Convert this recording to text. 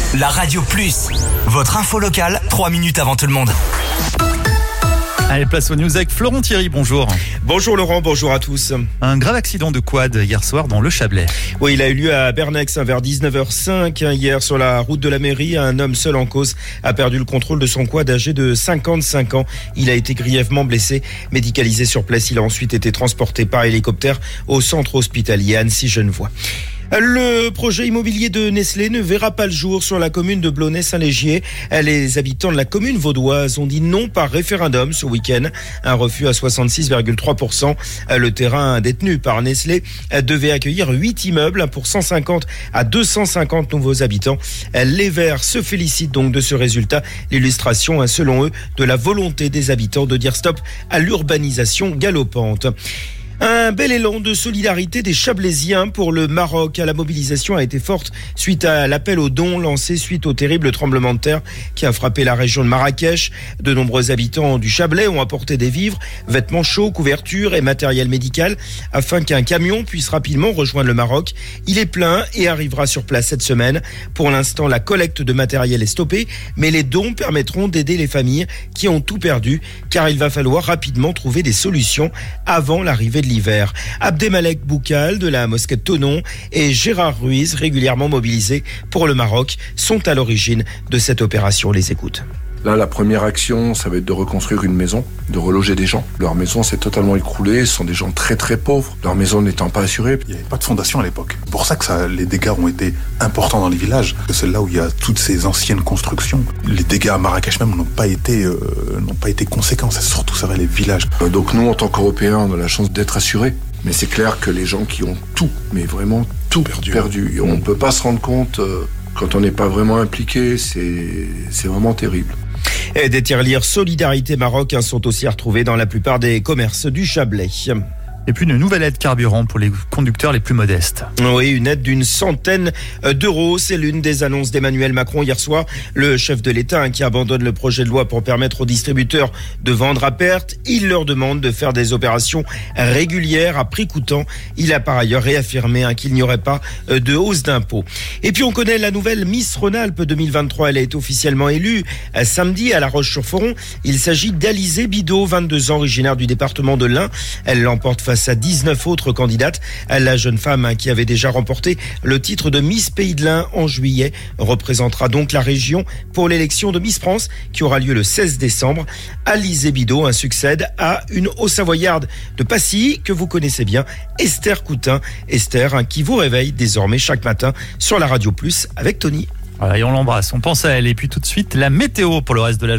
La Radio Plus, votre info locale, 3 minutes avant tout le monde. Allez, place aux news avec Florent Thierry, bonjour. Bonjour Laurent, bonjour à tous. Un grave accident de quad hier soir dans le Chablais. Oui, il a eu lieu à Bernex vers 19h05 hier sur la route de la mairie. Un homme seul en cause a perdu le contrôle de son quad âgé de 55 ans. Il a été grièvement blessé. Médicalisé sur place, il a ensuite été transporté par hélicoptère au centre hospitalier Annecy-Genevois. Le projet immobilier de Nestlé ne verra pas le jour sur la commune de Blonay-Saint-Légier. Les habitants de la commune vaudoise ont dit non par référendum ce week-end. Un refus à 66,3%. Le terrain détenu par Nestlé devait accueillir 8 immeubles pour 150 à 250 nouveaux habitants. Les Verts se félicitent donc de ce résultat. L'illustration, selon eux, de la volonté des habitants de dire stop à l'urbanisation galopante. Un bel élan de solidarité des Chablaisiens pour le Maroc. La mobilisation a été forte suite à l'appel aux dons lancé suite au terrible tremblement de terre qui a frappé la région de Marrakech. De nombreux habitants du Chablais ont apporté des vivres, vêtements chauds, couvertures et matériel médical afin qu'un camion puisse rapidement rejoindre le Maroc. Il est plein et arrivera sur place cette semaine. Pour l'instant, la collecte de matériel est stoppée, mais les dons permettront d'aider les familles qui ont tout perdu car il va falloir rapidement trouver des solutions avant l'arrivée de l'hiver. Abdelmalek Boukal de la mosquée de Thonon et Gérard Ruiz, régulièrement mobilisés pour le Maroc, sont à l'origine de cette opération. On les écoute. Là, la première action, ça va être de reconstruire une maison, de reloger des gens. Leur maison s'est totalement écroulée, ce sont des gens très très pauvres, leur maison n'étant pas assurée. Il n'y avait pas de fondation à l'époque. C'est pour ça que les dégâts ont été importants dans les villages. C'est là où il y a toutes ces anciennes constructions. Les dégâts à Marrakech même n'ont pas été conséquents. C'est surtout ça, les villages. Donc nous, en tant qu'Européens, on a la chance d'être assurés. Mais c'est clair que les gens qui ont tout, mais vraiment tout perdu. Et on ne peut pas se rendre compte, quand on n'est pas vraiment impliqué, c'est vraiment terrible. Et des tirelires Solidarité Maroc sont aussi retrouvés dans la plupart des commerces du Chablais. Et puis une nouvelle aide carburant pour les conducteurs les plus modestes. Oui, une aide d'une centaine d'euros. C'est l'une des annonces d'Emmanuel Macron hier soir. Le chef de l'État qui abandonne le projet de loi pour permettre aux distributeurs de vendre à perte. Il leur demande de faire des opérations régulières à prix coûtant. Il a par ailleurs réaffirmé qu'il n'y aurait pas de hausse d'impôts. Et puis on connaît la nouvelle Miss Rhône-Alpes 2023. Elle est officiellement élue samedi à La Roche-sur-Foron. Il s'agit d'Alizée Bidot, 22 ans, originaire du département de l'Ain. Elle l'emporte face à 19 autres candidates. La jeune femme qui avait déjà remporté le titre de Miss Pays de l'Ain en juillet représentera donc la région pour l'élection de Miss France qui aura lieu le 16 décembre. Alizée Bidot succède à une Haut-Savoyarde de Passy que vous connaissez bien, Esther Coutin. Esther qui vous réveille désormais chaque matin sur la Radio Plus avec Tony. Voilà, et on l'embrasse, on pense à elle. Et puis tout de suite, la météo pour le reste de la